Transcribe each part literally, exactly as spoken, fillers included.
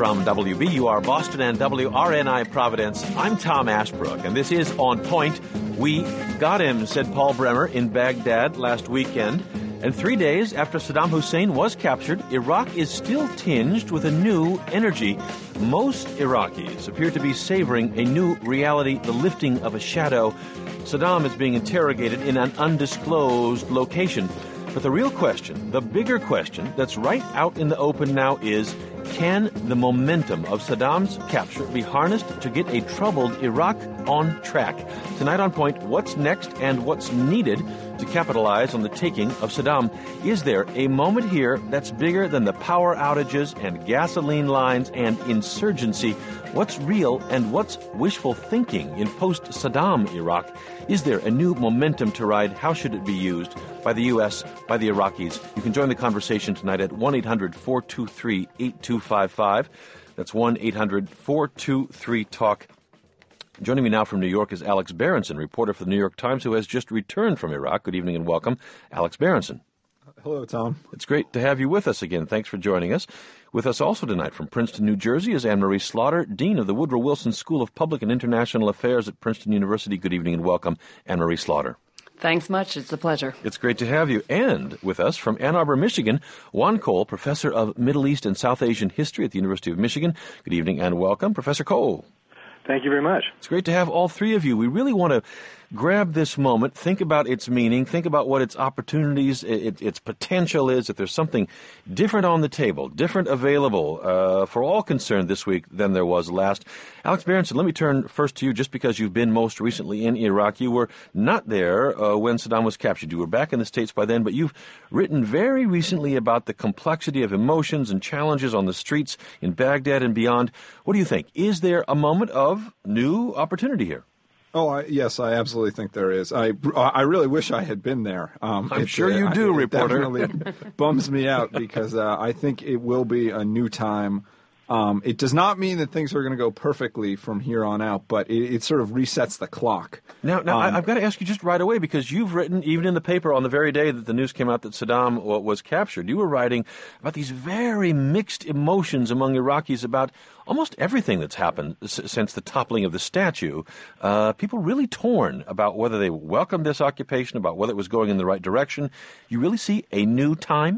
From W B U R Boston and W R N I Providence, I'm Tom Ashbrook, and this is On Point. We got him, said Paul Bremer in Baghdad last weekend. And three days after Saddam Hussein was captured, Iraq is still tinged with a new energy. Most Iraqis appear to be savoring a new reality, the lifting of a shadow. Saddam is being interrogated in an undisclosed location. But the real question, the bigger question that's right out in the open now is, can the momentum of Saddam's capture be harnessed to get a troubled Iraq on track? Tonight on Point, what's next and what's needed to capitalize on the taking of Saddam? Is there a moment here that's bigger than the power outages and gasoline lines and insurgency? What's real and what's wishful thinking in post-Saddam Iraq? Is there a new momentum to ride? How should it be used by the U S, by the Iraqis? You can join the conversation tonight at one eight hundred four two three eight two five five. That's one eight hundred four two three talk. Joining me now from New York is Alex Berenson, reporter for the New York Times, who has just returned from Iraq. Good evening and welcome, Alex Berenson. Hello, Tom. It's great to have you with us again. Thanks for joining us. With us also tonight from Princeton, New Jersey, is Anne-Marie Slaughter, Dean of the Woodrow Wilson School of Public and International Affairs at Princeton University. Good evening and welcome, Anne-Marie Slaughter. Thanks much. It's a pleasure. It's great to have you. And with us from Ann Arbor, Michigan, Juan Cole, professor of Middle East and South Asian history at the University of Michigan. Good evening and welcome, Professor Cole. Thank you very much. It's great to have all three of you. We really want to grab this moment, think about its meaning, think about what its opportunities, it, its potential is, if there's something different on the table, different available uh, for all concerned this week than there was last. Alex Berenson, let me turn first to you just because you've been most recently in Iraq. You were not there uh, when Saddam was captured. You were back in the States by then, but you've written very recently about the complexity of emotions and challenges on the streets in Baghdad and beyond. What do you think? Is there a moment of new opportunity here? Oh, I, yes, I absolutely think there is. I, I really wish I had been there. Um, I'm it, sure you uh, do, it reporter. Definitely bums me out because uh, I think it will be a new time. Um, it does not mean that things are going to go perfectly from here on out, but it, it sort of resets the clock. Now, now um, I, I've got to ask you just right away, because you've written, even in the paper on the very day that the news came out that Saddam was captured, you were writing about these very mixed emotions among Iraqis about almost everything that's happened s- since the toppling of the statue. Uh, people really torn about whether they welcomed this occupation, about whether it was going in the right direction. You really see a new time?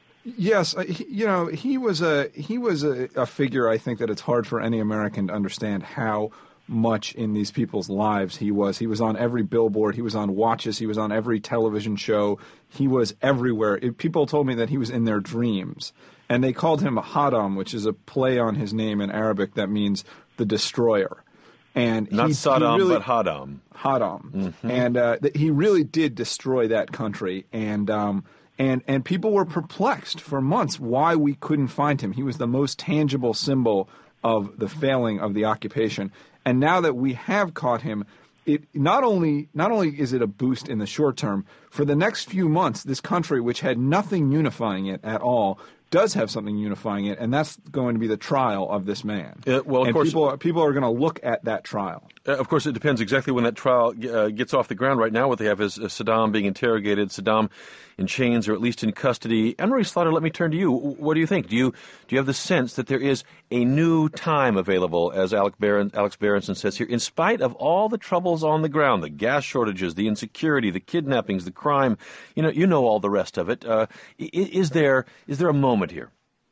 Yes, he, you know, he was a he was a, a figure. I think that it's hard for any American to understand how much in these people's lives he was. He was on every billboard. He was on watches. He was on every television show. He was everywhere. It, people told me that he was in their dreams, and they called him Haddam, which is a play on his name in Arabic that means the destroyer. And not he, Saddam, he really, but Haddam. Haddam, mm-hmm. and uh, th- he really did destroy that country. And um, And and people were perplexed for months why we couldn't find him. He was the most tangible symbol of the failing of the occupation. And now that we have caught him, it not only not only is it a boost in the short term, for the next few months, this country, which had nothing unifying it at all, does have something unifying it, and that's going to be the trial of this man. Uh, well, of and course, people, people are going to look at that trial. Uh, of course, it depends exactly when that trial uh, gets off the ground. Right now, what they have is uh, Saddam being interrogated, Saddam in chains or at least in custody. Anne-Marie Slaughter, let me turn to you. What do you think? Do you do you have the sense that there is a new time available, as Alex, Berenson, Alex Berenson says here, in spite of all the troubles on the ground, the gas shortages, the insecurity, the kidnappings, the crime? You know, you know all the rest of it. Uh, is there is there a moment here?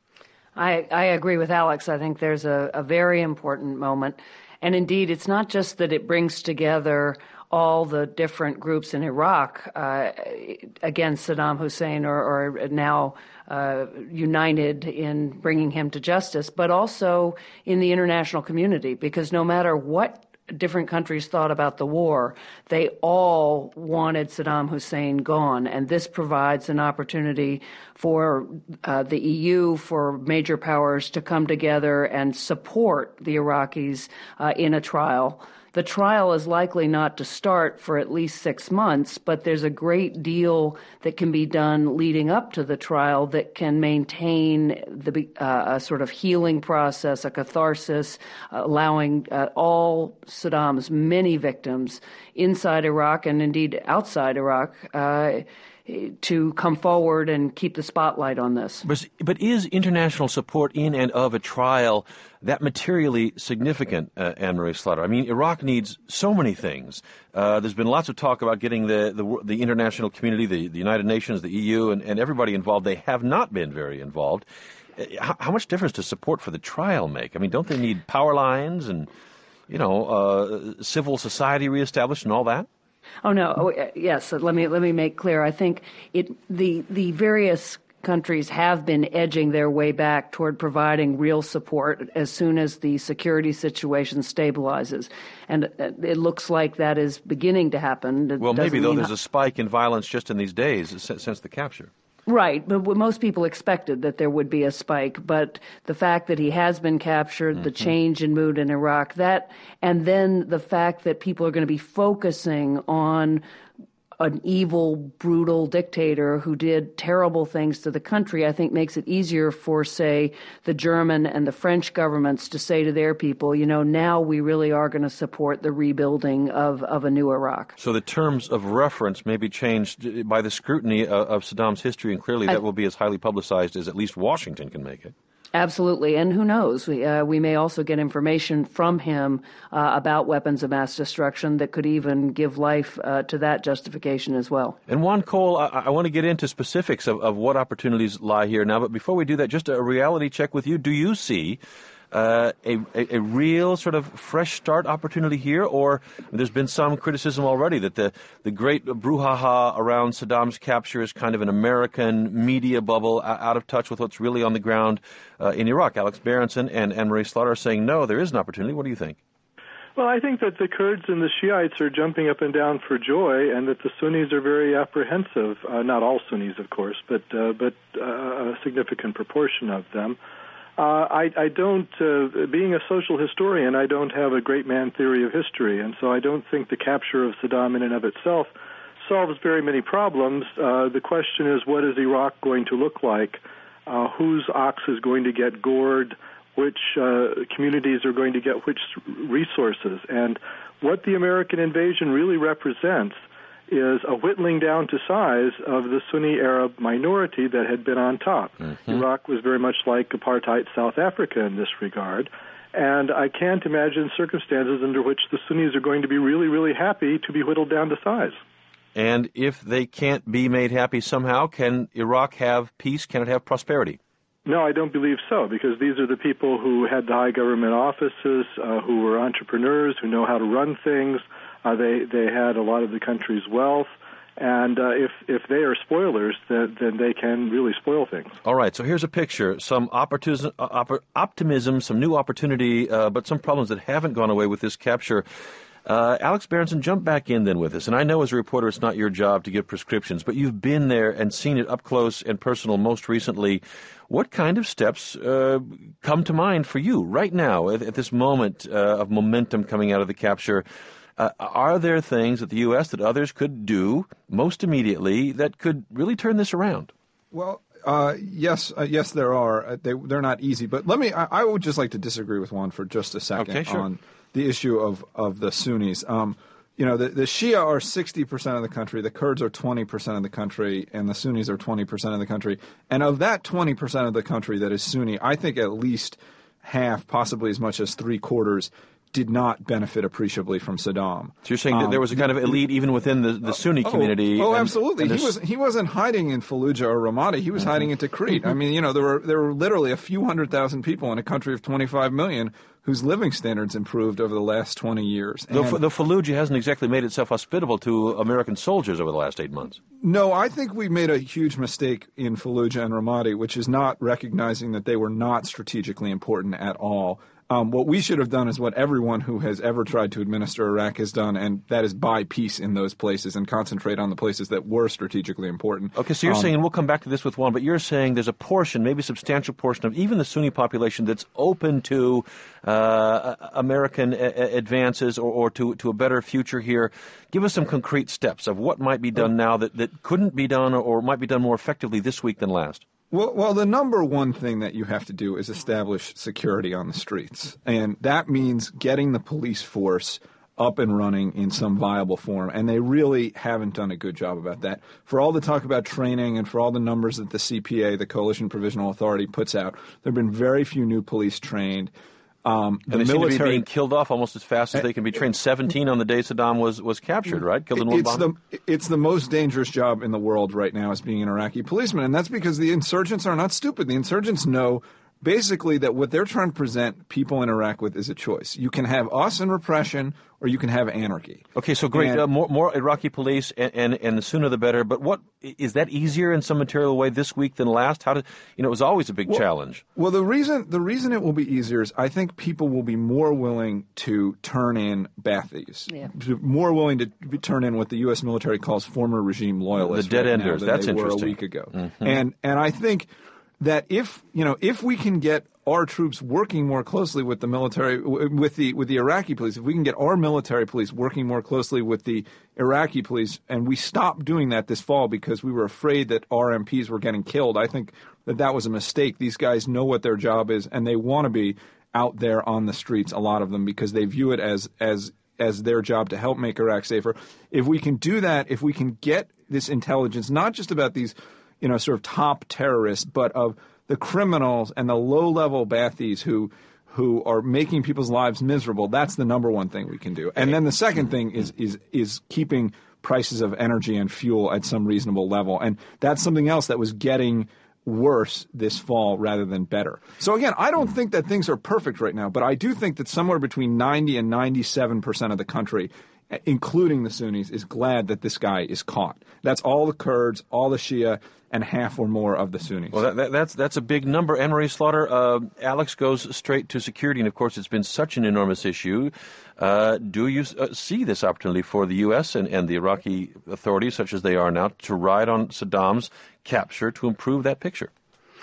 I, I agree with Alex. I think there's a, a very important moment. And indeed, it's not just that it brings together all the different groups in Iraq uh, against Saddam Hussein or, or now uh, united in bringing him to justice, but also in the international community, because no matter what different countries thought about the war, they all wanted Saddam Hussein gone. And this provides an opportunity for uh, the E U, for major powers to come together and support the Iraqis uh, in a trial. The trial is likely not to start for at least six months, but there's a great deal that can be done leading up to the trial that can maintain the uh, a sort of healing process, a catharsis, uh, allowing uh, all Saddam's many victims inside Iraq and indeed outside Iraq uh, to come forward and keep the spotlight on this. But, but is international support in and of a trial that materially significant, uh, Anne-Marie Slaughter? I mean, Iraq needs so many things. Uh, there's been lots of talk about getting the, the, the international community, the, the United Nations, the E U, and, and everybody involved. They have not been very involved. How, how much difference does support for the trial make? I mean, don't they need power lines and, you know, uh, civil society reestablished and all that? Oh no! Oh, yes. Let me let me make clear. I think it the the various countries have been edging their way back toward providing real support as soon as the security situation stabilizes, and it looks like that is beginning to happen. It well, maybe though there's ho- a spike in violence just in these days since the capture. Right, but most people expected that there would be a spike, but the fact that he has been captured, mm-hmm. the change in mood in Iraq, that, and then the fact that people are going to be focusing on an evil, brutal dictator who did terrible things to the country, I think makes it easier for, say, the German and the French governments to say to their people, you know, now we really are going to support the rebuilding of, of a new Iraq. So the terms of reference may be changed by the scrutiny of, of Saddam's history, and clearly that I, will be as highly publicized as at least Washington can make it. Absolutely, and who knows? We, uh, we may also get information from him uh, about weapons of mass destruction that could even give life uh, to that justification as well. And Juan Cole, I, I want to get into specifics of, of what opportunities lie here now, but before we do that, just a reality check with you. Do you see Uh, a, a, a real sort of fresh start opportunity here, or there's been some criticism already that the, the great brouhaha around Saddam's capture is kind of an American media bubble out of touch with what's really on the ground uh, in Iraq? Alex Berenson and Anne-Marie Slaughter are saying, no, there is an opportunity. What do you think? Well, I think that the Kurds and the Shiites are jumping up and down for joy, and that the Sunnis are very apprehensive. Uh, not all Sunnis, of course, but uh, but uh, a significant proportion of them. Uh, I, I don't, uh, being a social historian, I don't have a great man theory of history, and so I don't think the capture of Saddam in and of itself solves very many problems. Uh, the question is, what is Iraq going to look like? Uh, whose ox is going to get gored? Which uh, communities are going to get which resources? And what the American invasion really represents is a whittling down to size of the Sunni Arab minority that had been on top. Mm-hmm. Iraq was very much like apartheid South Africa in this regard, and I can't imagine circumstances under which the Sunnis are going to be really, really happy to be whittled down to size. And if they can't be made happy somehow, can Iraq have peace? Can it have prosperity? No, I don't believe so, because these are the people who had the high government offices, uh, who were entrepreneurs, who know how to run things. Uh, they they had a lot of the country's wealth, and uh, if if they are spoilers, then, then they can really spoil things. All right, so here's a picture: some opportunism, op- optimism, some new opportunity, uh, but some problems that haven't gone away with this capture. Uh, Alex Berenson, jump back in then with us. And I know as a reporter it's not your job to give prescriptions, but you've been there and seen it up close and personal most recently. What kind of steps uh, come to mind for you right now at, at this moment uh, of momentum coming out of the capture? Uh, are there things that the U S, that others could do most immediately that could really turn this around? Well, uh, yes, uh, yes, there are. Uh, they, they're not easy. But let me, I, I would just like to disagree with Juan for just a second okay, sure. on the issue of, of the Sunnis. Um, you know, the, the Shia are sixty percent of the country, the Kurds are twenty percent of the country, and the Sunnis are twenty percent of the country. And of that twenty percent of the country that is Sunni, I think at least half, possibly as much as three quarters, did not benefit appreciably from Saddam. So you're saying um, that there was a kind of elite even within the, the Sunni oh, community? Oh, and, absolutely. And he was he wasn't hiding in Fallujah or Ramadi. He was mm-hmm. hiding into Crete. I mean, you know, there were there were literally a few hundred thousand people in a country of twenty-five million whose living standards improved over the last twenty years. The, the Fallujah hasn't exactly made itself hospitable to American soldiers over the last eight months. No, I think we made a huge mistake in Fallujah and Ramadi, which is not recognizing that they were not strategically important at all. Um, what we should have done is what everyone who has ever tried to administer Iraq has done, and that is buy peace in those places and concentrate on the places that were strategically important. Okay, so you're um, saying, and we'll come back to this with Juan, but you're saying there's a portion, maybe a substantial portion of even the Sunni population that's open to uh, American a- advances or, or to, to a better future here. Give us some concrete steps of what might be done now that, that couldn't be done or, or might be done more effectively this week than last. Well, well, the number one thing that you have to do is establish security on the streets. And that means getting the police force up and running in some viable form, and they really haven't done a good job about that. For all the talk about training and for all the numbers that the C P A, the Coalition Provisional Authority, puts out, there have been very few new police trained. Um, the and they military, seem to be being killed off almost as fast as they can be trained. seventeen on the day Saddam was, was captured, right? Killed in one it's bomb. the It's the most dangerous job in the world right now is being an Iraqi policeman, and that's because the insurgents are not stupid. The insurgents know basically that what they're trying to present people in Iraq with is a choice. You can have us in repression, or you can have anarchy. Okay, so great. And, uh, more, more Iraqi police, and, and and the sooner the better. But what is that easier in some material way this week than last? How did you know? It was always a big well, challenge. Well, the reason the reason it will be easier is I think people will be more willing to turn in Baathies, yeah. more willing to be, turn in what the U S military calls former regime loyalists. The dead right enders. Now, That's they interesting. Were a week ago, mm-hmm. and and I think that if you know if we can get our troops working more closely with the military, with the with the Iraqi police, if we can get our military police working more closely with the Iraqi police, and we stopped doing that this fall because we were afraid that our M Ps were getting killed, I think that that was a mistake. These guys know what their job is, and they want to be out there on the streets, a lot of them, because they view it as as as their job to help make Iraq safer. If we can do that, if we can get this intelligence, not just about these, you know, sort of top terrorists, but of the criminals and the low-level Baathies who who are making people's lives miserable, that's the number one thing we can do. And then the second thing is is is keeping prices of energy and fuel at some reasonable level. And that's something else that was getting worse this fall rather than better. So again, I don't think that things are perfect right now, but I do think that somewhere between ninety and ninety-seven percent of the country, including the Sunnis, is glad that this guy is caught. That's all the Kurds, all the Shia, and half or more of the Sunnis. Well, that, that, that's that's a big number. Anne-Marie Slaughter, uh, Alex goes straight to security, and of course it's been such an enormous issue. Uh, do you uh, see this opportunity for the U S and, and the Iraqi authorities, such as they are now, to ride on Saddam's capture to improve that picture?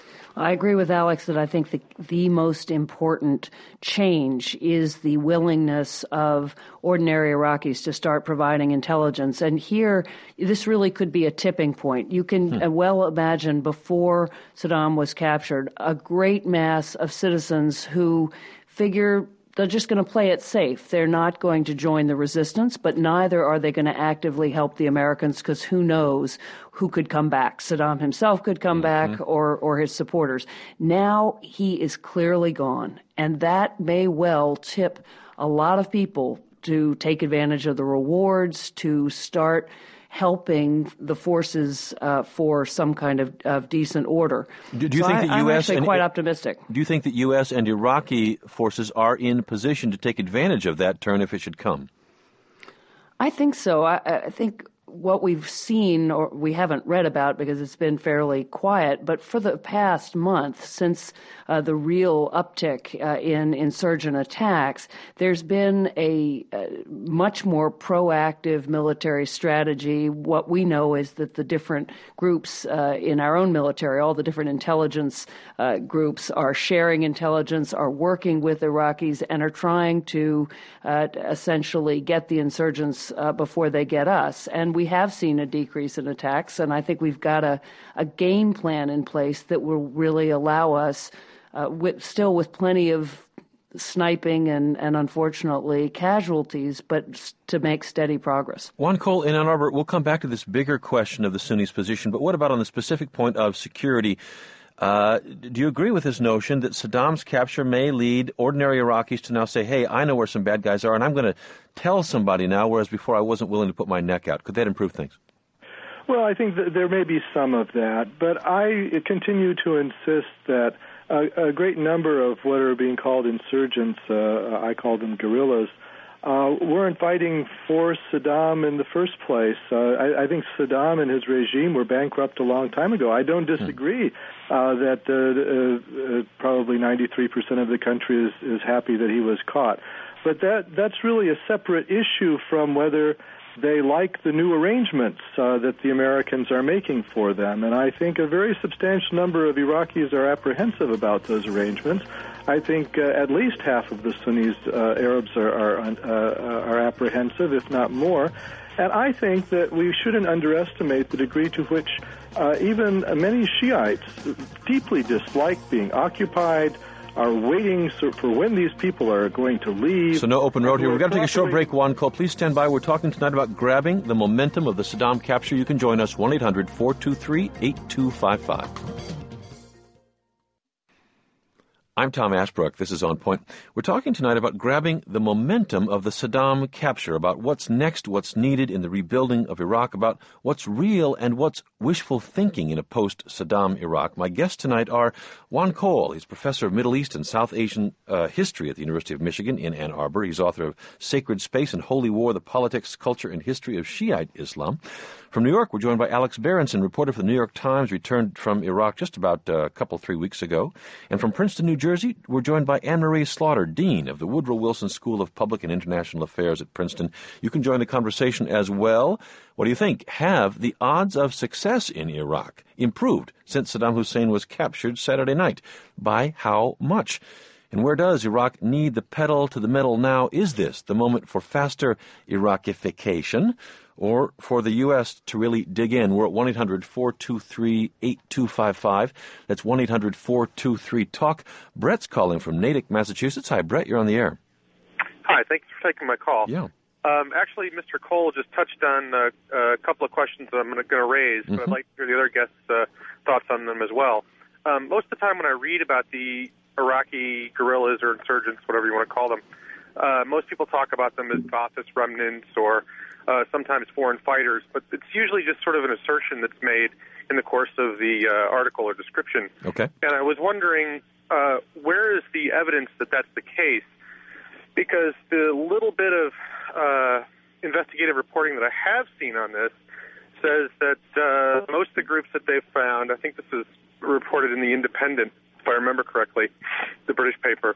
I agree with Alex that I think the, the most important change is the willingness of ordinary Iraqis to start providing intelligence. And here, this really could be a tipping point. You can hmm. well imagine before Saddam was captured, a great mass of citizens who figure they're just going to play it safe. They're not going to join the resistance, but neither are they going to actively help the Americans, because who knows who could come back. Saddam himself could come mm-hmm. back, or, or his supporters. Now he is clearly gone, and that may well tip a lot of people to take advantage of the rewards, to start helping the forces uh, for some kind of, of decent order. Do, do you so think I, that I'm U S actually and, quite optimistic. Do you think that U S and Iraqi forces are in position to take advantage of that turn if it should come? I think so. I, I think what we've seen, or we haven't read about because it's been fairly quiet, but for the past month, since uh, the real uptick uh, in insurgent attacks, there's been a, a much more proactive military strategy. What we know is that the different groups uh, in our own military, all the different intelligence uh, groups, are sharing intelligence, are working with Iraqis, and are trying to uh, essentially get the insurgents uh, before they get us. And we have seen a decrease in attacks, and I think we've got a, a game plan in place that will really allow us, uh, with, still with plenty of sniping and, and unfortunately casualties, but to make steady progress. Juan Cole in Ann Arbor, we'll come back to this bigger question of the Sunnis' position, but what about on the specific point of security? Uh, do you agree with this notion that Saddam's capture may lead ordinary Iraqis to now say, hey, I know where some bad guys are, and I'm going to tell somebody now, whereas before I wasn't willing to put my neck out? Could that improve things? Well, I think that there may be some of that, but I continue to insist that a, a great number of what are being called insurgents, uh, I call them guerrillas, uh, weren't fighting for Saddam in the first place. Uh, I, I think Saddam and his regime were bankrupt a long time ago. I don't disagree uh, that uh, uh, uh, probably ninety-three percent of the country is, is happy that he was caught. But that that's really a separate issue from whether they like the new arrangements uh, that the Americans are making for them. And I think a very substantial number of Iraqis are apprehensive about those arrangements. I think uh, at least half of the Sunnis, uh, Arabs, are are, uh, are apprehensive, if not more. And I think that we shouldn't underestimate the degree to which uh, even many Shiites deeply dislike being occupied, are waiting for when these people are going to leave. So no open road here. We've got to take a short break, Juan Cole. Please stand by. We're talking tonight about grabbing the momentum of the Saddam capture. You can join us, one eight hundred four two three eight two five five. I'm Tom Ashbrook. This is On Point. We're talking tonight about grabbing the momentum of the Saddam capture, about what's next, what's needed in the rebuilding of Iraq, about what's real and what's wishful thinking in a post-Saddam Iraq. My guests tonight are Juan Cole. He's professor of Middle East and South Asian uh, history at the University of Michigan in Ann Arbor. He's author of Sacred Space and Holy War, The Politics, Culture, and History of Shiite Islam. From New York, we're joined by Alex Berenson, reporter for the New York Times, returned from Iraq just about uh, a couple, three weeks ago. And from Princeton, New Jersey, we're joined by Anne-Marie Slaughter, Dean of the Woodrow Wilson School of Public and International Affairs at Princeton. You can join the conversation as well. What do you think? Have the odds of success in Iraq improved since Saddam Hussein was captured Saturday night? By how much? And where does Iraq need the pedal to the metal now? Is this the moment for faster Iraqification, or for the U S to really dig in? We're at one eight hundred four two three eight two five five. That's one eight hundred four two three talk. Brett's calling from Natick, Massachusetts. Hi, Brett, you're on the air. Hi, thanks for taking my call. Yeah. Um, actually, Mister Cole just touched on uh, a couple of questions that I'm going to raise, but mm-hmm. I'd like to hear the other guests' uh, thoughts on them as well. Um, most of the time when I read about the Iraqi guerrillas or insurgents, whatever you want to call them, uh, most people talk about them as Ba'athist remnants or uh, sometimes foreign fighters, but it's usually just sort of an assertion that's made in the course of the uh, article or description. Okay. And I was wondering, uh, where is the evidence that that's the case? Because the little bit of uh, investigative reporting that I have seen on this says that uh, most of the groups that they've found, I think this is reported in The Independent, if I remember correctly, the British paper,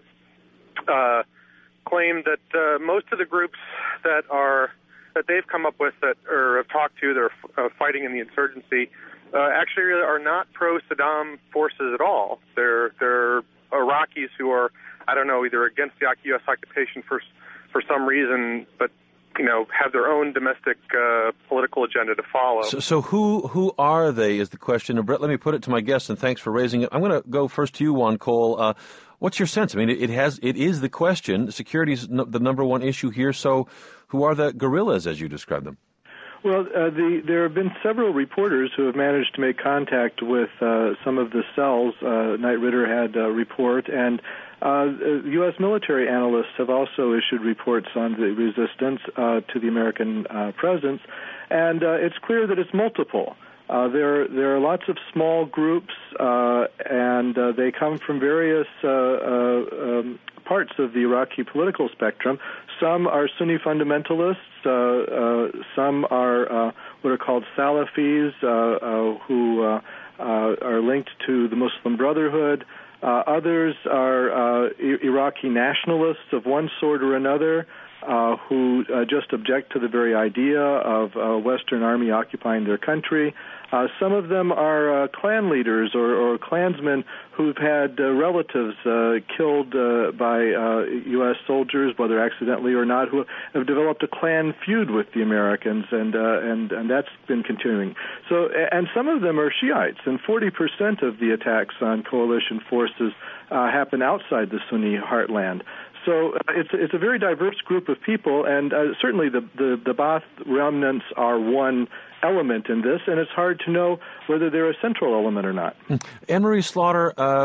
uh, claim that uh, most of the groups that are that they've come up with that or have talked to that are uh, fighting in the insurgency uh, actually are not pro-Saddam forces at all. They're they're Iraqis who are, I don't know, either against the U S occupation for for some reason, but you know, have their own domestic uh, political agenda to follow. So, so who who are they is the question. And Brett, let me put it to my guests, and thanks for raising it. I'm going to go first to you, Juan Cole. Uh, what's your sense? I mean, it, it has it is the question. Security is no, the number one issue here. So, who are the guerrillas as you describe them? Well, uh, the, there have been several reporters who have managed to make contact with uh, some of the cells. Uh, Knight Ridder had a report, and uh, U S military analysts have also issued reports on the resistance uh, to the American uh, presence, and uh, it's clear that it's multiple. Uh, there, there are lots of small groups, uh, and uh, they come from various uh, uh, um, parts of the Iraqi political spectrum. Some are Sunni fundamentalists. Uh, uh, some are uh, what are called Salafis, uh, uh, who uh, uh, are linked to the Muslim Brotherhood. Uh, others are uh, Iraqi nationalists of one sort or another, uh, who uh, just object to the very idea of a Western army occupying their country. Uh, some of them are uh, clan leaders or, or clansmen who've had uh, relatives uh, killed uh, by uh, U S soldiers, whether accidentally or not, who have developed a clan feud with the Americans, and uh, and and that's been continuing. So, and some of them are Shiites, and forty percent of the attacks on coalition forces uh, happen outside the Sunni heartland. So uh, it's it's a very diverse group of people, and uh, certainly the, the, the Ba'ath remnants are one element in this, and it's hard to know whether they're a central element or not. Anne-Marie Slaughter, uh,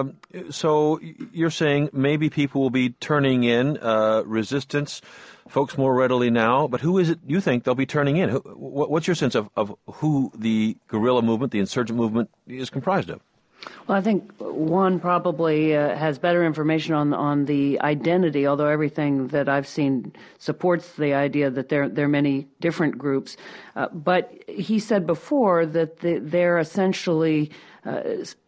so you're saying maybe people will be turning in uh, resistance, folks more readily now, but who is it you think they'll be turning in? What's your sense of, of who the guerrilla movement, the insurgent movement, is comprised of? Well, I think one probably uh, has better information on on the identity, although everything that I've seen supports the idea that there, there are many different groups. Uh, but he said before that the, they're essentially uh,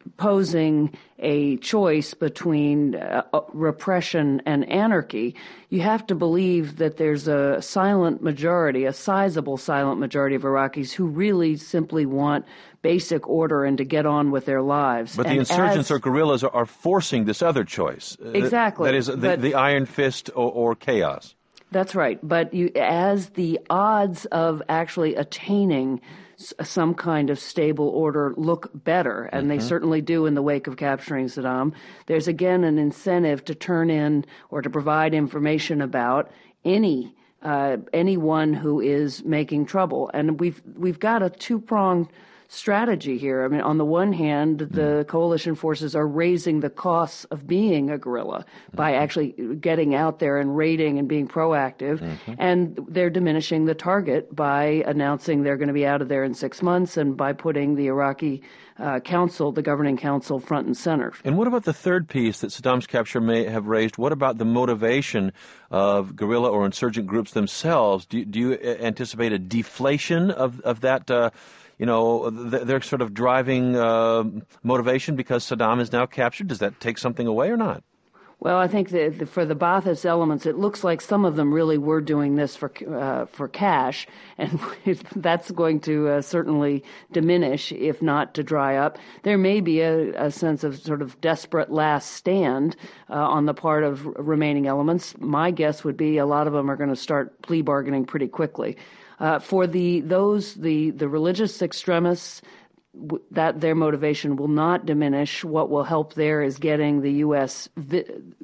posing a choice between uh, repression and anarchy. You have to believe that there's a silent majority, a sizable silent majority of Iraqis who really simply want basic order and to get on with their lives. But and the insurgents as, or guerrillas are, are forcing this other choice. Exactly. That is the, but, the iron fist or, or chaos. That's right. But you, as the odds of actually attaining some kind of stable order look better, and mm-hmm. they certainly do in the wake of capturing Saddam. There's again an incentive to turn in or to provide information about any uh, anyone who is making trouble, and we've we've got a two-pronged strategy here. I mean, on the one hand, the coalition forces are raising the costs of being a guerrilla by actually getting out there and raiding and being proactive, mm-hmm. and they're diminishing the target by announcing they're going to be out of there in six months and by putting the Iraqi uh, council, the governing council, front and center. And what about the third piece that Saddam's capture may have raised? What about the motivation of guerrilla or insurgent groups themselves? Do, do you anticipate a deflation of, of that uh, You know, they're sort of driving uh, motivation because Saddam is now captured? Does that take something away or not? Well, I think that for the Ba'athist elements, it looks like some of them really were doing this for uh, for cash, and that's going to uh, certainly diminish, if not to dry up. There may be a, a sense of sort of desperate last stand uh, on the part of remaining elements. My guess would be a lot of them are going to start plea bargaining pretty quickly. Uh, for the those the, the religious extremists, w- that their motivation will not diminish. What will help there is getting the U S vi-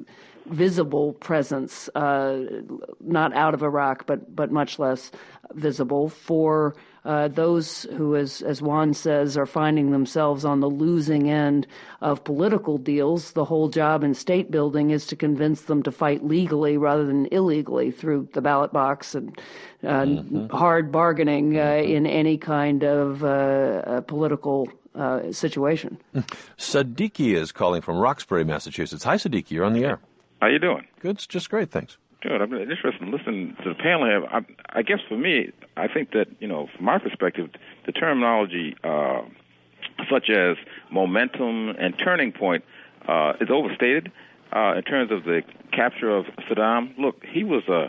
visible presence, uh, not out of Iraq, but but much less visible. For uh, those who, as as Juan says, are finding themselves on the losing end of political deals, the whole job in state building is to convince them to fight legally rather than illegally through the ballot box and uh, mm-hmm. hard bargaining uh, in any kind of uh, uh, political uh, situation. Siddiqui is calling from Roxbury, Massachusetts. Hi, Siddiqui. You're on the air. How you doing? Good. Just great. Thanks. Good. I've been interested in listening to the panel here. I, I guess for me, I think that, you know, from my perspective, the terminology uh, such as momentum and turning point uh, is overstated uh, in terms of the capture of Saddam. Look, he was a,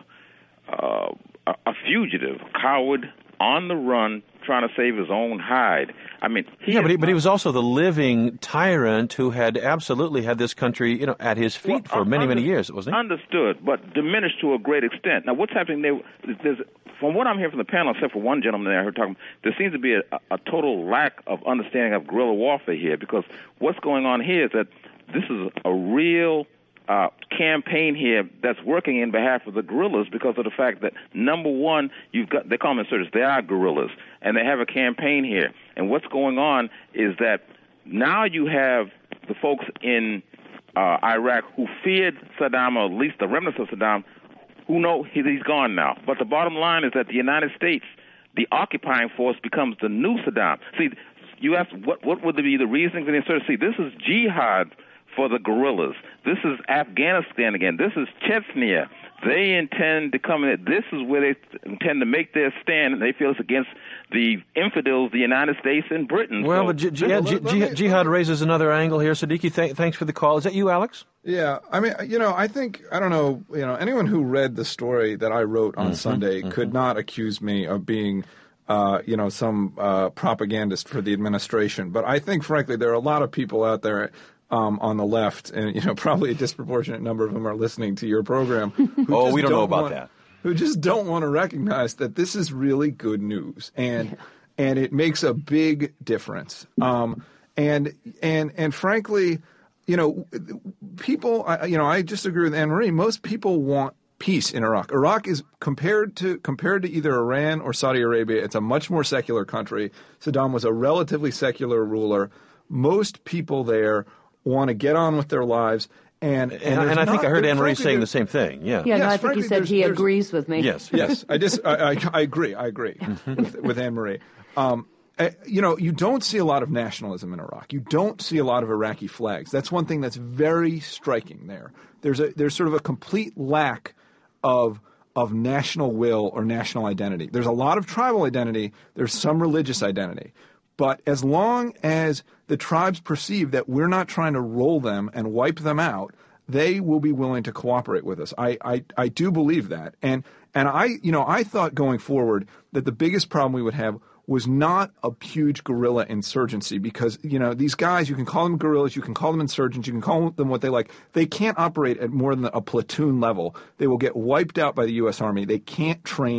uh, a fugitive, a coward, on the run, trying to save his own hide. I mean, he yeah, but he, but he was also the living tyrant who had absolutely had this country, you know, at his feet well, for many, under, many years, wasn't he? Understood, but diminished to a great extent. Now, what's happening there? There's, from what I'm hearing from the panel, except for one gentleman there I heard talking, there seems to be a, a total lack of understanding of guerrilla warfare here, because what's going on here is that this is a real Uh, campaign here that's working in behalf of the guerrillas because of the fact that, number one, you've got, they call them insurgents, they are guerrillas, and they have a campaign here. And what's going on is that now you have the folks in uh, Iraq who feared Saddam, or at least the remnants of Saddam, who know he, he's gone now. But the bottom line is that the United States, the occupying force, becomes the new Saddam. See, you asked what, what would be the reasoning for the insurgency? This is jihad for the guerrillas. This is Afghanistan again. This is Chechnya. They intend to come in. This is where they intend to make their stand, and they feel it's against the infidels, the United States and Britain. Well, so, but j- j- yeah, j- j- jihad raises another angle here. Siddiqui, th- thanks for the call. Is that you, Alex? Yeah, I mean, you know, I think, I don't know, you know, anyone who read the story that I wrote on mm-hmm, Sunday mm-hmm. could not accuse me of being Uh, you know, some uh, propagandist for the administration. But I think, frankly, there are a lot of people out there um, on the left, and, you know, probably a disproportionate number of them are listening to your program. oh, we don't, don't know about want, that. Who just don't want to recognize that this is really good news, and yeah. and it makes a big difference. Um, and and and frankly, you know, people, I, you know, I just agree with Anne Marie. Most people want peace in Iraq. Iraq is compared to compared to either Iran or Saudi Arabia, it's a much more secular country. Saddam was a relatively secular ruler. Most people there want to get on with their lives. And and, and, and I not, think I heard Anne Marie saying the same thing. Yeah. Yeah. Yes, no, I think frankly, he said there's, he there's, agrees with me. Yes. Yes. I just I, I, I agree. I agree with, with Anne Marie. Um, you know, you don't see a lot of nationalism in Iraq. You don't see a lot of Iraqi flags. That's one thing that's very striking there. There's a there's sort of a complete lack of of national will or national identity. There's a lot of tribal identity. There's some religious identity. But as long as the tribes perceive that we're not trying to roll them and wipe them out, they will be willing to cooperate with us. I, I, I do believe that. And and I you know I thought going forward that the biggest problem we would have was not a huge guerrilla insurgency, because, you know, these guys, you can call them guerrillas, you can call them insurgents, you can call them what they like. They can't operate at more than a platoon level. They will get wiped out by the U S Army. They can't train.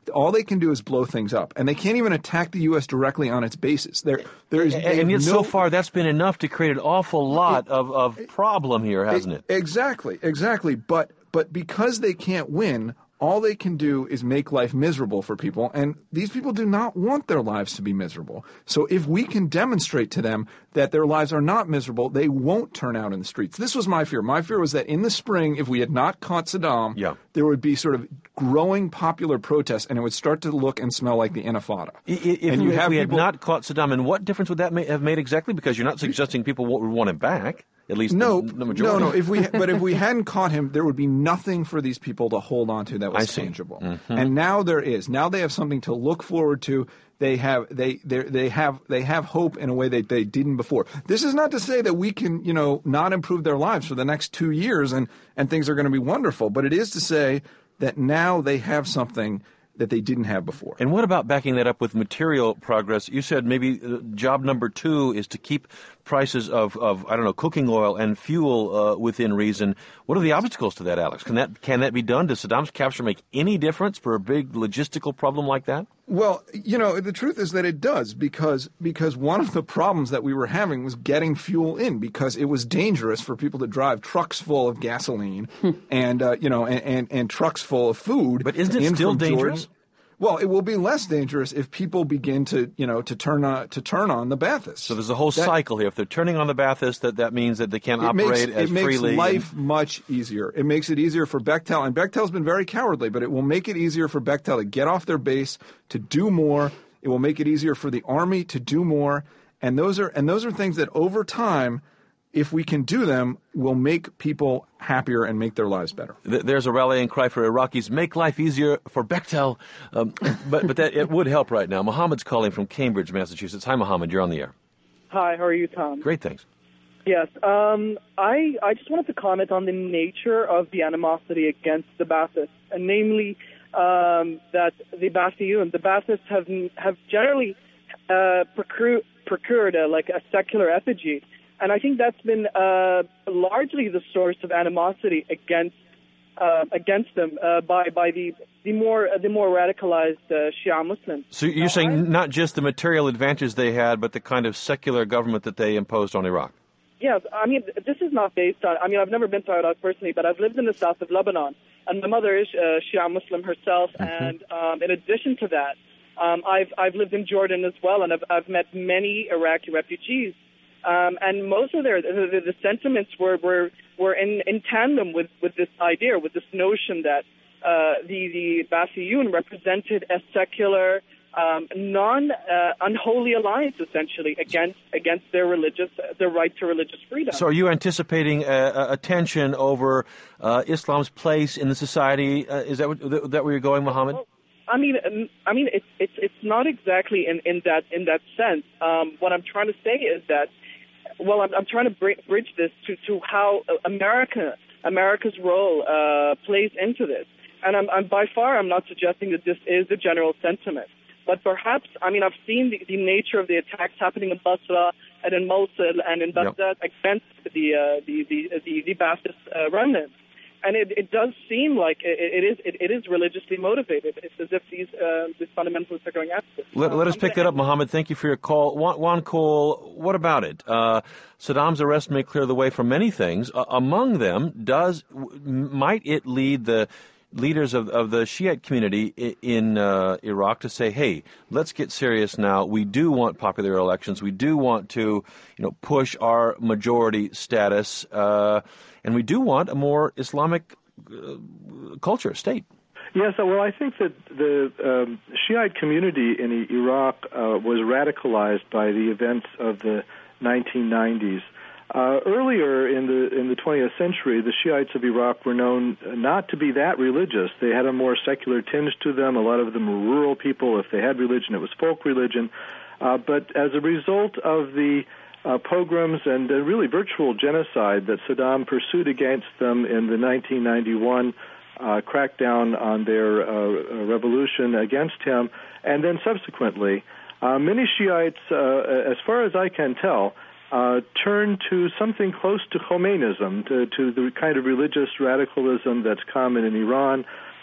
all they can do is blow things up, and they can't even attack the U S directly on its basis. There, there is, and, and yet, no, so far, that's been enough to create an awful lot it, of, of problem here, hasn't it? it? Exactly, exactly. But but because they can't win, all they can do is make life miserable for people, and these people do not want their lives to be miserable. So if we can demonstrate to them that their lives are not miserable, they won't turn out in the streets. This was my fear. My fear was that in the spring, if we had not caught Saddam, yeah. there would be sort of growing popular protests, and it would start to look and smell like the Intifada. If, if, and you if have we people, had not caught Saddam, and what difference would that ma- have made exactly? Because you're not suggesting people would want him back. At least no, the, the majority. No, no. If we, but if we hadn't caught him, there would be nothing for these people to hold on to that was tangible. Mm-hmm. And now there is. Now they have something to look forward to. They have they they have they have hope in a way that they didn't before. This is not to say that we can you know not improve their lives for the next two years and and things are going to be wonderful. But it is to say that now they have something that they didn't have before. And what about backing that up with material progress? You said maybe uh, job number two is to keep prices of, of I don't know, cooking oil and fuel uh, within reason. What are the obstacles to that, Alex? Can that can that be done? Does Saddam's capture make any difference for a big logistical problem like that? Well, you know, the truth is that it does because because one of the problems that we were having was getting fuel in because it was dangerous for people to drive trucks full of gasoline and uh, you know and, and, and trucks full of food. But isn't it still dangerous? Jordan. Well, it will be less dangerous if people begin to, you know, to turn on to turn on the Baathists. So there's a whole that, cycle here. If they're turning on the Baathists, that, that means that they can't it operate makes, as it freely. It makes life and... much easier. It makes it easier for Bechtel, and Bechtel's been very cowardly, but it will make it easier for Bechtel to get off their base, to do more. It will make it easier for the army to do more, and those are and those are things that over time, if we can do them, will make people happier and make their lives better. There's a rallying cry for Iraqis, make life easier for Bechtel. Um, but but that, it would help right now. Mohammed's calling from Cambridge, Massachusetts. Hi, Mohammed. You're on the air. Hi, how are you, Tom? Great, thanks. Yes, um, I, I just wanted to comment on the nature of the animosity against the Baathists, and namely um, that the Baathiyun, the Baathists have, have generally uh, procured, procured a, like a secular effigy. And I think that's been uh, largely the source of animosity against uh, against them uh, by by the the more uh, the more radicalized uh, Shia Muslims. So you're uh, saying I, not just the material advantage they had, but the kind of secular government that they imposed on Iraq. Yes, I mean this is not based on. I mean I've never been to Iraq personally, but I've lived in the south of Lebanon, and my mother is uh, Shia Muslim herself. Mm-hmm. And um, in addition to that, um, I've I've lived in Jordan as well, and I've I've met many Iraqi refugees. Um, and most of their the, the sentiments were were, were in, in tandem with, with this idea, with this notion that uh, the the Baathiyun represented a secular, um, non uh, unholy alliance, essentially against against their religious their right to religious freedom. So, are you anticipating a, a tension over uh, Islam's place in the society? Uh, is that what, that where you're going, Mohammed? Well, I mean, I mean, it's it's it's not exactly in, in that in that sense. Um, what I'm trying to say is that. Well, I'm, I'm trying to bridge this to, to how America, America's role uh, plays into this. And I'm, I'm by far, I'm not suggesting that this is the general sentiment. But perhaps, I mean, I've seen the, the nature of the attacks happening in Basra and in Mosul and in Baghdad yep. against the, uh, the, the, the, the Baathist uh, remnants. And it, it does seem like it, it is it, it is religiously motivated. It's as if these uh, these fundamentalists are going after this. Let, let us pick that up, Mohammed. Thank you for your call. Juan, Juan Cole, what about it? Uh, Saddam's arrest may clear the way for many things. Uh, among them, does might it lead the leaders of, of the Shiite community in uh, Iraq to say, hey, let's get serious now. We do want popular elections. We do want to, you know, push our majority status. Uh, and we do want a more Islamic uh, culture, state. Yes, well, I think that the um, Shiite community in Iraq uh, was radicalized by the events of the nineteen nineties. Uh, earlier in the in the twentieth century, the Shiites of Iraq were known not to be that religious. They had a more secular tinge to them. A lot of them were rural people. If they had religion, it was folk religion. Uh, but as a result of the uh, pogroms and uh, really virtual genocide that Saddam pursued against them in the nineteen ninety-one uh, crackdown on their uh, revolution against him, and then subsequently, uh, many Shiites, uh, as far as I can tell, Uh, turn to something close to Khomeinism, to, to the kind of religious radicalism that's common in Iran,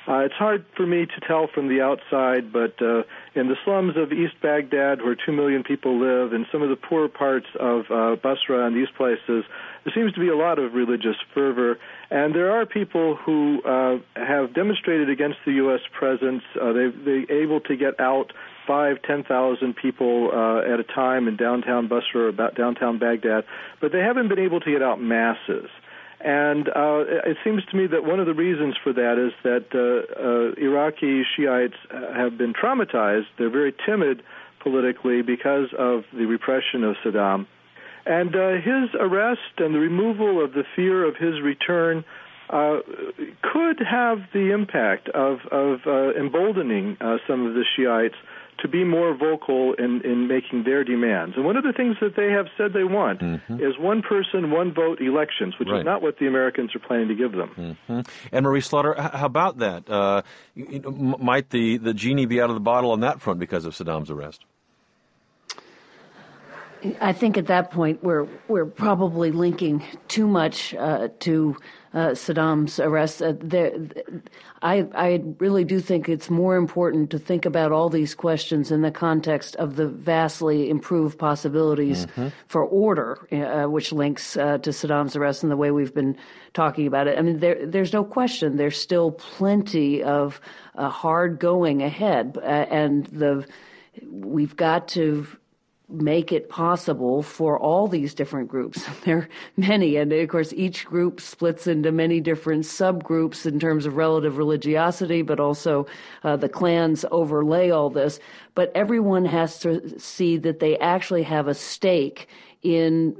Uh, it's hard for me to tell from the outside, but uh, in the slums of East Baghdad, where two million people live, in some of the poorer parts of uh, Basra and these places, there seems to be a lot of religious fervor. And there are people who uh, have demonstrated against the U S presence. Uh, they've, they're able to get out five, ten thousand people uh, at a time in downtown Basra or about downtown Baghdad, but they haven't been able to get out masses. And uh, it seems to me that one of the reasons for that is that uh, uh, Iraqi Shiites have been traumatized. They're very timid politically because of the repression of Saddam. And uh, his arrest and the removal of the fear of his return uh, could have the impact of, of uh, emboldening uh, some of the Shiites to be more vocal in, in making their demands. And one of the things that they have said they want mm-hmm. is one person, one vote elections, which right. is not what the Americans are planning to give them. Mm-hmm. And Marie Slaughter, how about that? Uh, you know, might the, the genie be out of the bottle on that front because of Saddam's arrest? I think at that point we're we're probably linking too much uh, to uh, Saddam's arrest. Uh, there, I I really do think it's more important to think about all these questions in the context of the vastly improved possibilities mm-hmm. for order, uh, which links uh, to Saddam's arrest and the way we've been talking about it. I mean, there there's no question. There's still plenty of uh, hard going ahead, uh, and the we've got to make it possible for all these different groups. There are many, and of course each group splits into many different subgroups in terms of relative religiosity, but also uh, the clans overlay all this. But everyone has to see that they actually have a stake in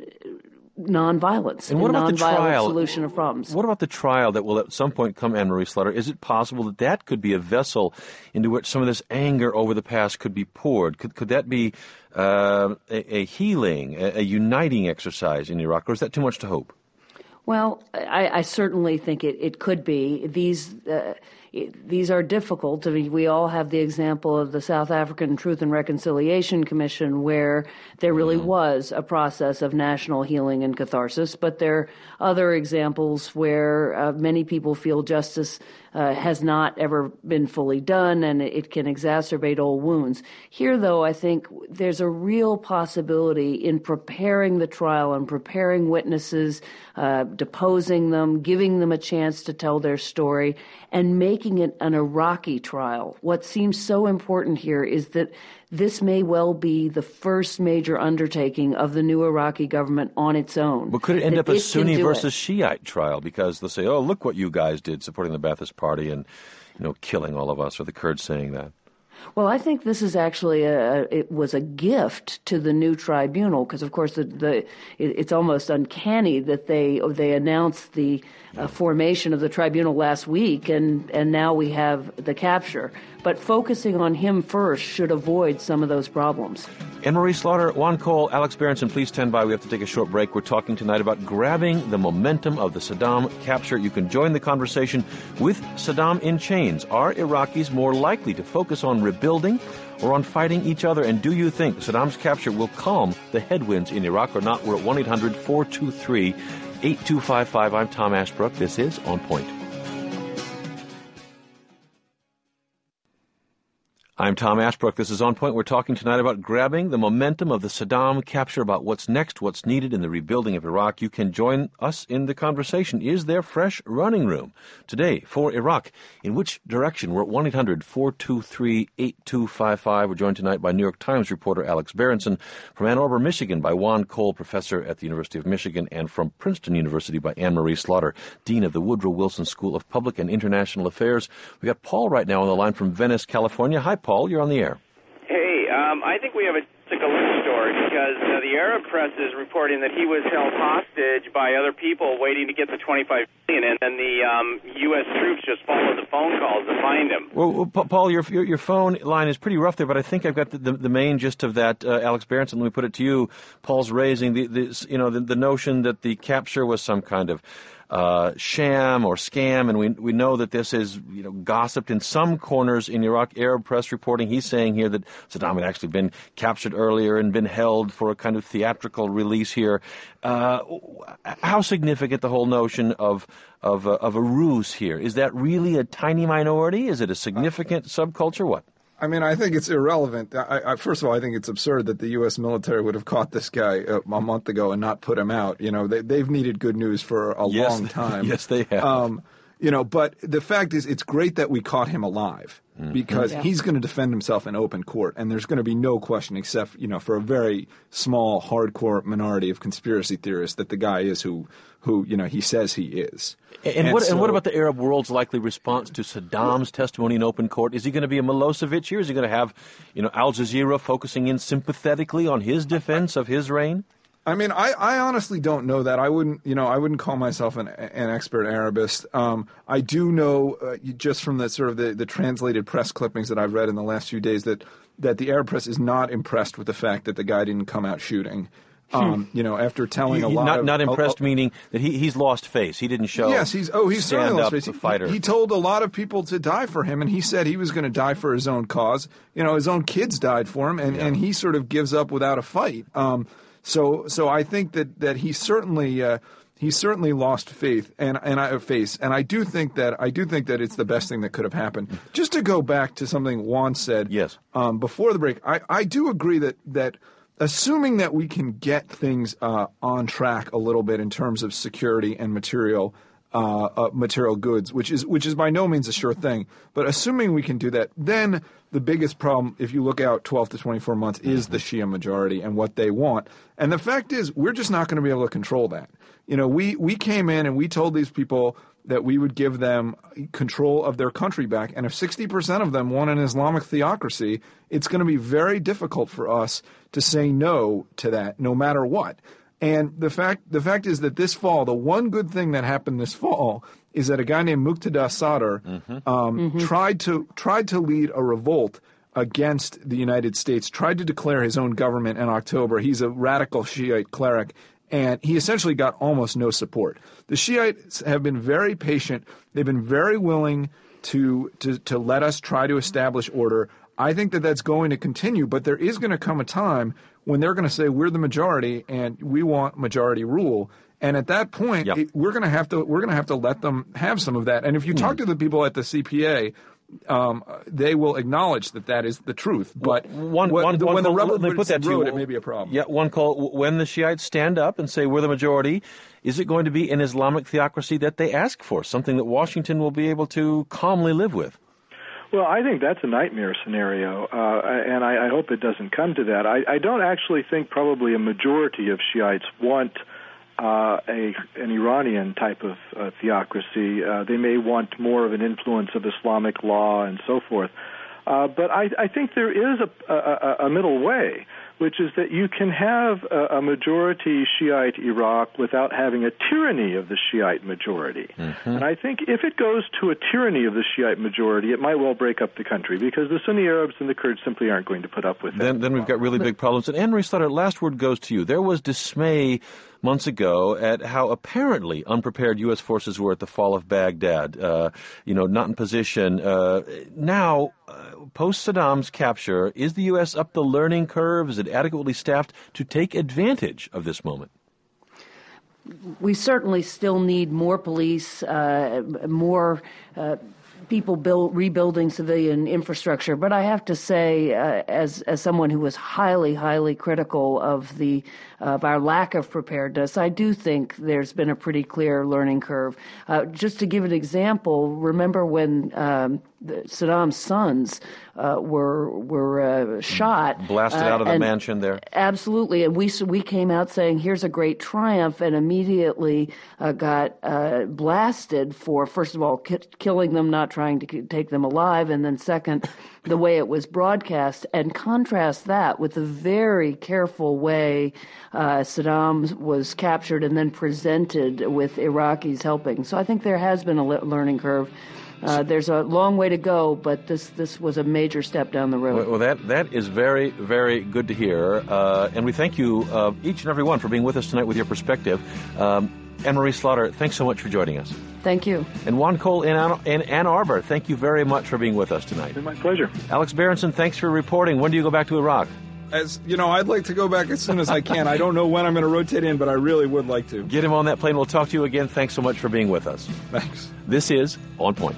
nonviolence, and what about the trial? Solution of problems. What about the trial that will at some point come, Anne-Marie Slaughter? Is it possible that that could be a vessel into which some of this anger over the past could be poured? Could could that be uh, a, a healing, a, a uniting exercise in Iraq, or is that too much to hope? Well, I, I certainly think it, it could be. These uh, it, these are difficult. I mean, we all have the example of the South African Truth and Reconciliation Commission, where there really mm-hmm. was a process of national healing and catharsis. But there are other examples where uh, many people feel justice uh, has not ever been fully done, and it can exacerbate old wounds. Here, though, I think there's a real possibility in preparing the trial and preparing witnesses, uh, deposing them, giving them a chance to tell their story, and making it an Iraqi trial. What seems so important here is that this may well be the first major undertaking of the new Iraqi government on its own. But could it end up a Sunni versus Shiite trial? Because they'll say, oh, look what you guys did supporting the Ba'athist Party and, you know, killing all of us, or the Kurds saying that. Well, I think this is actually a, it was a gift to the new tribunal, because, of course, the, the it, it's almost uncanny that they they announced the uh, formation of the tribunal last week, and, and now we have the capture. But focusing on him first should avoid some of those problems. Anne-Marie Slaughter, Juan Cole, Alex Berenson, please stand by. We have to take a short break. We're talking tonight about grabbing the momentum of the Saddam capture. You can join the conversation with Saddam in chains. Are Iraqis more likely to focus on rebuilding or on fighting each other? And do you think Saddam's capture will calm the headwinds in Iraq or not? We're at one eight hundred four two three eight two five five. I'm Tom Ashbrook. This is On Point. I'm Tom Ashbrook. This is On Point. We're talking tonight about grabbing the momentum of the Saddam capture, about what's next, what's needed in the rebuilding of Iraq. You can join us in the conversation. Is there fresh running room today for Iraq? In which direction? We're at one eight hundred four two three eight two five five. We're joined tonight by New York Times reporter Alex Berenson, from Ann Arbor, Michigan by Juan Cole, professor at the University of Michigan, and from Princeton University by Anne-Marie Slaughter, dean of the Woodrow Wilson School of Public and International Affairs. We got Paul right now on the line from Venice, California. Hi, Paul. Paul, you're on the air. Hey, um, I think we have a Tikalik story because uh, the Arab press is reporting that he was held hostage by other people waiting to get the twenty-five million, and then the um, U S troops just followed the phone calls to find him. Well, well Paul, your, your your phone line is pretty rough there, but I think I've got the, the, the main gist of that. Uh, Alex Berenson, let me put it to you. Paul's raising the, the you know the, the notion that the capture was some kind of uh, sham or scam, and we we know that this is, you know, gossiped in some corners in Iraq. Arab press reporting, he's saying here that Saddam had actually been captured earlier and been held for a kind of theatrical release here. Uh, how significant the whole notion of of uh, of a ruse here? Is that really a tiny minority? Is it a significant subculture? What? I mean, I think it's irrelevant. I, I, first of all, I think it's absurd that the U S military would have caught this guy a, a month ago and not put him out. You know, they, they've needed good news for a yes, long time. Yes, they have. Um, you know, but the fact is, it's great that we caught him alive because yeah. he's going to defend himself in open court, and there's going to be no question, except, you know, for a very small, hardcore minority of conspiracy theorists, that the guy is who, who you know, he says he is. And, and what so, and what about the Arab world's likely response to Saddam's testimony in open court? Is he going to be a Milosevic here? Is he going to have, you know, Al Jazeera focusing in sympathetically on his defense of his reign? I mean, I, I honestly don't know that. I wouldn't, you know, I wouldn't call myself an, an expert Arabist. Um, I do know, uh, just from the sort of the, the translated press clippings that I've read in the last few days, that that the Arab press is not impressed with the fact that the guy didn't come out shooting. Um, hmm. You know, after telling he, a lot not, of... Not impressed, uh, meaning that he, he's lost face. He didn't show Yes, he's oh, he's certainly lost face. He, fighter. He, he told a lot of people to die for him, and he said he was going to die for his own cause. You know, his own kids died for him, and, yeah. and he sort of gives up without a fight. Um, so so I think that, that he certainly... Uh, He certainly lost faith and and I face, and I do think that I do think that it's the best thing that could have happened. Just to go back to something Juan said, yes, um, before the break, I, I do agree that that assuming that we can get things uh, on track a little bit in terms of security and material uh, uh, material goods, which is which is by no means a sure thing, but assuming we can do that, then the biggest problem, if you look out twelve to twenty-four months, is the Shia majority and what they want. And the fact is, we're just not going to be able to control that. You know, we, we came in and we told these people that we would give them control of their country back. And if sixty percent of them want an Islamic theocracy, it's going to be very difficult for us to say no to that, no matter what. And the fact the fact is that this fall, the one good thing that happened this fall is that a guy named Muqtada Sadr mm-hmm. Um, mm-hmm. tried to tried to lead a revolt against the United States, tried to declare his own government in October. He's a radical Shiite cleric. And he essentially got almost no support. The Shiites have been very patient. They've been very willing to, to, to let us try to establish order. I think that that's going to continue, but there is going to come a time when they're going to say we're the majority and we want majority rule. And at that point, yep. it, we're going to have to we're going to have to let them have some of that. And if you mm. talk to the people at the C P A, Um, they will acknowledge that that is the truth. But one, when, one, the, one when the call, rubber put that the road, you, it may be a problem. Yeah, one call. When the Shiites stand up and say we're the majority, is it going to be an Islamic theocracy that they ask for, something that Washington will be able to calmly live with? Well, I think that's a nightmare scenario, uh, and I, I hope it doesn't come to that. I, I don't actually think probably a majority of Shiites want Uh, a an Iranian type of uh, theocracy. Uh, they may want more of an influence of Islamic law and so forth. Uh, but I, I think there is a, a, a middle way, which is that you can have a, a majority Shiite Iraq without having a tyranny of the Shiite majority. Mm-hmm. And I think if it goes to a tyranny of the Shiite majority, it might well break up the country because the Sunni Arabs and the Kurds simply aren't going to put up with it. Then, then we've got really big problems. And Anne Marie Slaughter, last word goes to you. There was dismay months ago at how apparently unprepared U S forces were at the fall of Baghdad, uh, you know, not in position. Uh, now, uh, post-Saddam's capture, is the U S up the learning curve? Is it adequately staffed to take advantage of this moment? We certainly still need more police, uh, more uh, people build, rebuilding civilian infrastructure. But I have to say, uh, as as someone who was highly, highly critical of the of our lack of preparedness, I do think there's been a pretty clear learning curve. Uh, just to give an example, remember when um, the, Saddam's sons uh, were were uh, shot, blasted uh, out of the mansion there. Absolutely, and we we came out saying, "Here's a great triumph," and immediately uh, got uh, blasted for, first of all, ki- killing them, not trying to take them alive, and then second, the way it was broadcast. And contrast that with the very careful way uh, Saddam was captured and then presented with Iraqis helping. So I think there has been a le- learning curve. Uh, there's a long way to go, but this this was a major step down the road. Well, that that is very, very good to hear. Uh, and we thank you, uh, each and every one, for being with us tonight with your perspective. Um, Anne-Marie Slaughter, thanks so much for joining us. Thank you. And Juan Cole in Ann, in Ann Arbor, thank you very much for being with us tonight. It's my pleasure. Alex Berenson, thanks for reporting. When do you go back to Iraq? As you know, I'd like to go back as soon as I can. I don't know when I'm going to rotate in, but I really would like to. Get him on that plane. We'll talk to you again. Thanks so much for being with us. Thanks. This is On Point.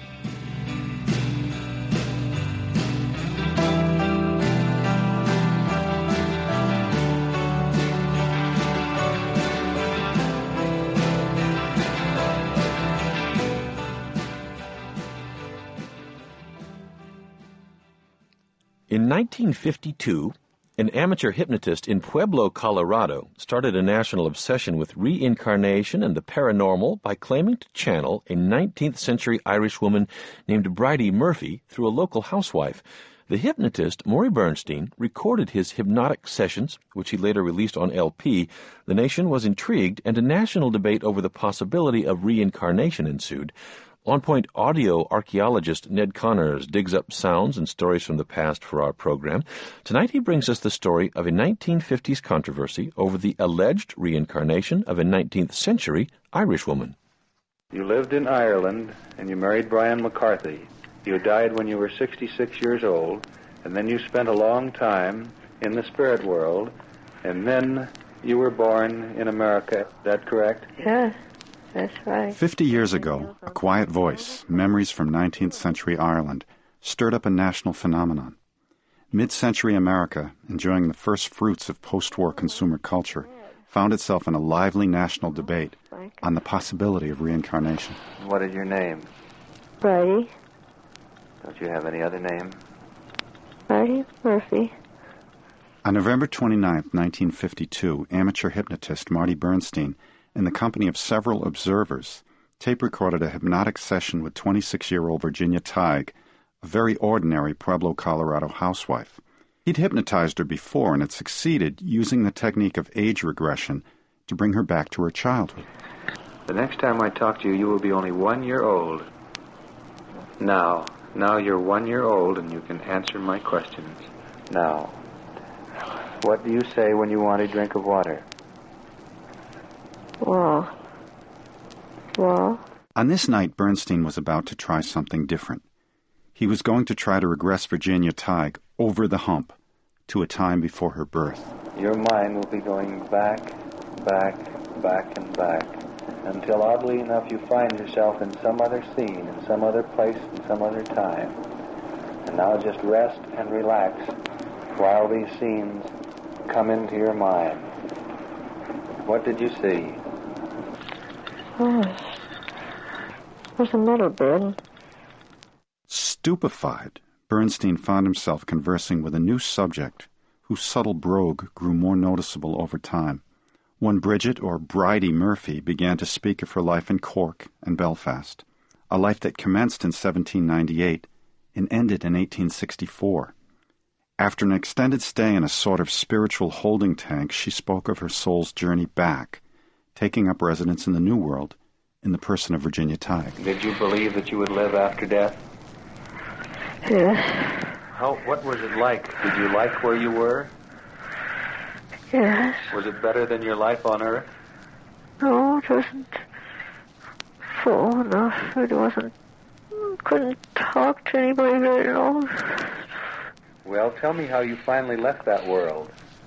In nineteen fifty-two, an amateur hypnotist in Pueblo, Colorado, started a national obsession with reincarnation and the paranormal by claiming to channel a nineteenth century Irish woman named Bridie Murphy through a local housewife. The hypnotist, Morey Bernstein, recorded his hypnotic sessions, which he later released on L P. The nation was intrigued, and a national debate over the possibility of reincarnation ensued. On Point audio archaeologist Ned Connors digs up sounds and stories from the past for our program. Tonight he brings us the story of a nineteen fifties controversy over the alleged reincarnation of a nineteenth century Irish woman. You lived in Ireland, and you married Brian McCarthy. You died when you were sixty-six years old, and then you spent a long time in the spirit world, and then you were born in America. Is that correct? Yes. That's right. Fifty years ago, a quiet voice, memories from nineteenth century Ireland, stirred up a national phenomenon. Mid-century America, enjoying the first fruits of post-war consumer culture, found itself in a lively national debate on the possibility of reincarnation. What is your name? Bridie. Don't you have any other name? Bridie Murphy. On November twenty-ninth, nineteen fifty-two, amateur hypnotist Marty Bernstein, in the company of several observers, tape-recorded a hypnotic session with twenty-six-year-old Virginia Tighe, a very ordinary Pueblo, Colorado housewife. He'd hypnotized her before and had succeeded using the technique of age regression to bring her back to her childhood. The next time I talk to you, you will be only one year old. Now, now you're one year old and you can answer my questions. Now, what do you say when you want a drink of water? Well, well. On this night, Bernstein was about to try something different. He was going to try to regress Virginia Tighe over the hump to a time before her birth. Your mind will be going back, back, back, and back, until oddly enough you find yourself in some other scene, in some other place, in some other time. And now just rest and relax while these scenes come into your mind. What did you see? Oh, it was a metal bed. Stupefied, Bernstein found himself conversing with a new subject whose subtle brogue grew more noticeable over time. One Bridget, or Bridie Murphy, began to speak of her life in Cork and Belfast, a life that commenced in seventeen ninety-eight and ended in eighteen sixty-four. After an extended stay in a sort of spiritual holding tank, she spoke of her soul's journey back, taking up residence in the New World, in the person of Virginia Tighe. Did you believe that you would live after death? Yes. How, what was it like? Did you like where you were? Yes. Was it better than your life on Earth? No, it wasn't full enough. It wasn't, couldn't talk to anybody very long. Well, tell me how you finally left that world.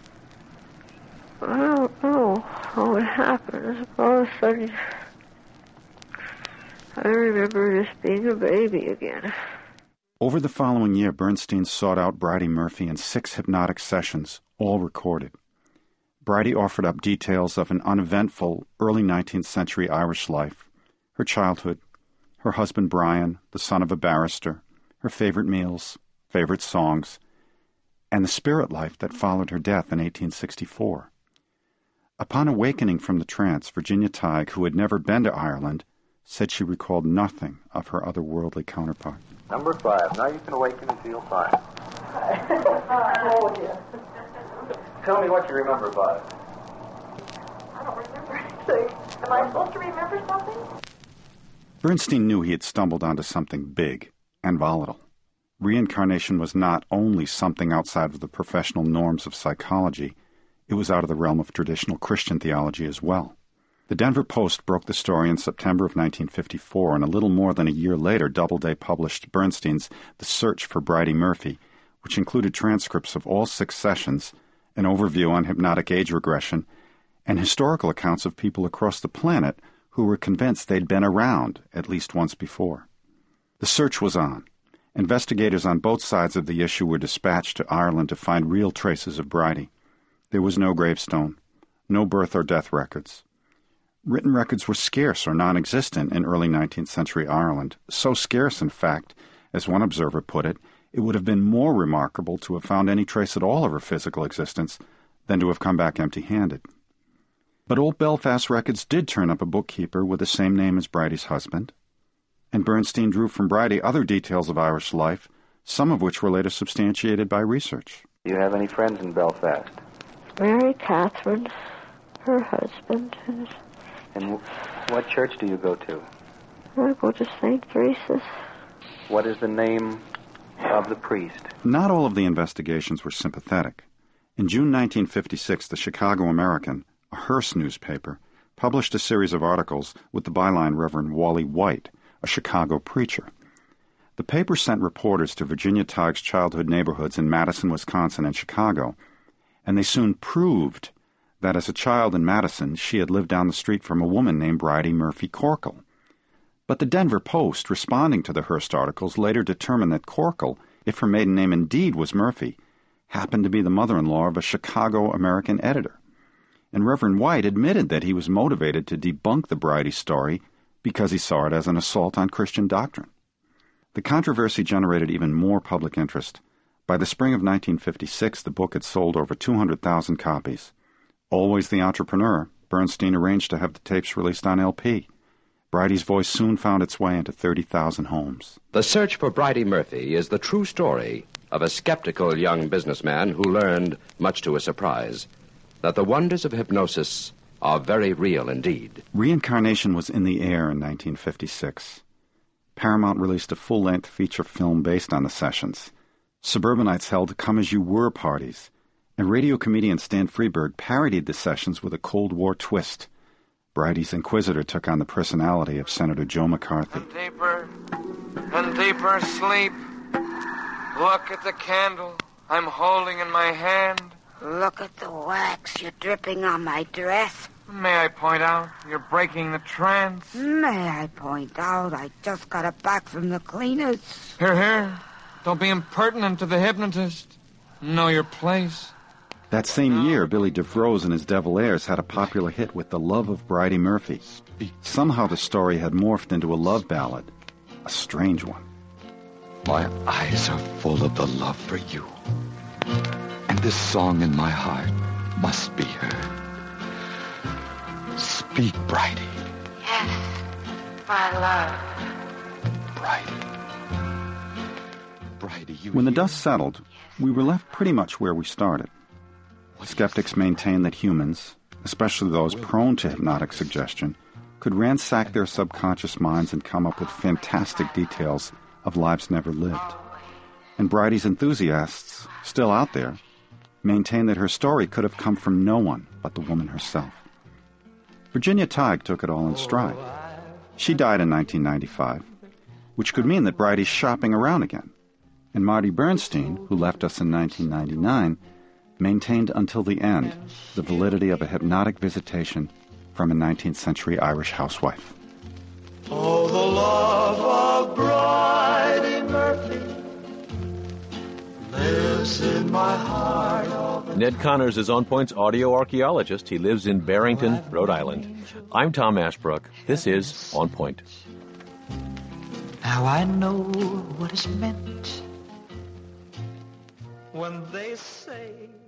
I don't know how it happened. All of a sudden, I remember just being a baby again. Over the following year, Bernstein sought out Bridie Murphy in six hypnotic sessions, all recorded. Bridie offered up details of an uneventful early nineteenth century Irish life, her childhood, her husband Brian, the son of a barrister, her favorite meals, favorite songs, and the spirit life that followed her death in eighteen sixty-four. Upon awakening from the trance, Virginia Tighe, who had never been to Ireland, said she recalled nothing of her otherworldly counterpart. Number five. Now you can awaken and feel fine. Oh, dear. Tell me what you remember about it. I don't remember anything. Am I supposed to remember something? Bernstein knew he had stumbled onto something big and volatile. Reincarnation was not only something outside of the professional norms of psychology, it was out of the realm of traditional Christian theology as well. The Denver Post broke the story in September of nineteen fifty-four, and a little more than a year later, Doubleday published Bernstein's The Search for Bridey Murphy, which included transcripts of all six sessions, an overview on hypnotic age regression, and historical accounts of people across the planet who were convinced they'd been around at least once before. The search was on. Investigators on both sides of the issue were dispatched to Ireland to find real traces of Bridey. There was no gravestone, no birth or death records. Written records were scarce or non-existent in early nineteenth century Ireland, so scarce, in fact, as one observer put it, it would have been more remarkable to have found any trace at all of her physical existence than to have come back empty-handed. But Old Belfast records did turn up a bookkeeper with the same name as Bridey's husband, and Bernstein drew from Bridey other details of Irish life, some of which were later substantiated by research. Do you have any friends in Belfast? Mary Catherine, her husband. And, and what church do you go to? I go to Saint Teresa's. What is the name of the priest? Not all of the investigations were sympathetic. In June nineteen fifty-six, the Chicago American, a Hearst newspaper, published a series of articles with the byline Reverend Wally White, a Chicago preacher. The paper sent reporters to Virginia Tighe's childhood neighborhoods in Madison, Wisconsin, and Chicago, and they soon proved that as a child in Madison she had lived down the street from a woman named Bridey Murphy Corkle. But the Denver Post, responding to the Hearst articles, later determined that Corkle, if her maiden name indeed was Murphy, happened to be the mother-in-law of a Chicago American editor. And Reverend White admitted that he was motivated to debunk the Bridey story because he saw it as an assault on Christian doctrine. The controversy generated even more public interest. By the spring of nineteen fifty-six, the book had sold over two hundred thousand copies. Always the entrepreneur, Bernstein arranged to have the tapes released on L P. Bridey's voice soon found its way into thirty thousand homes. The Search for Bridey Murphy is the true story of a skeptical young businessman who learned, much to his surprise, that the wonders of hypnosis are very real indeed. Reincarnation was in the air in nineteen fifty-six. Paramount released a full-length feature film based on the sessions. Suburbanites held come-as-you-were parties, and radio comedian Stan Freberg parodied the sessions with a Cold War twist. Bridey's inquisitor took on the personality of Senator Joe McCarthy. And deeper, and deeper sleep. Look at the candle I'm holding in my hand. Look at the wax you're dripping on my dress. May I point out you're breaking the trance? May I point out I just got it back from the cleaners? Here, here. Don't be impertinent to the hypnotist. Know your place. That same year, Billy DeVrose and his Devil Airs had a popular hit with The Love of Bridey Murphy. Somehow the story had morphed into a love ballad, a strange one. My eyes are full of the love for you, and this song in my heart must be heard. Speak, Bridey. Yes, my love. Bridey. Bridey, you When the hear? dust settled, we were left pretty much where we started. Skeptics maintain that humans, especially those prone to hypnotic suggestion, could ransack their subconscious minds and come up with fantastic details of lives never lived. And Bridey's enthusiasts, still out there, maintain that her story could have come from no one but the woman herself. Virginia Tighe took it all in stride. She died in nineteen ninety-five, which could mean that Bridey's shopping around again. And Marty Bernstein, who left us in nineteen ninety-nine, maintained until the end the validity of a hypnotic visitation from a nineteenth century Irish housewife. Oh, the love of Bridey Murphy lives in my heart. Ned Connors is On Point's audio archaeologist. He lives in Barrington, Rhode Island. I'm Tom Ashbrook. This is On Point. Now I know what is meant when they say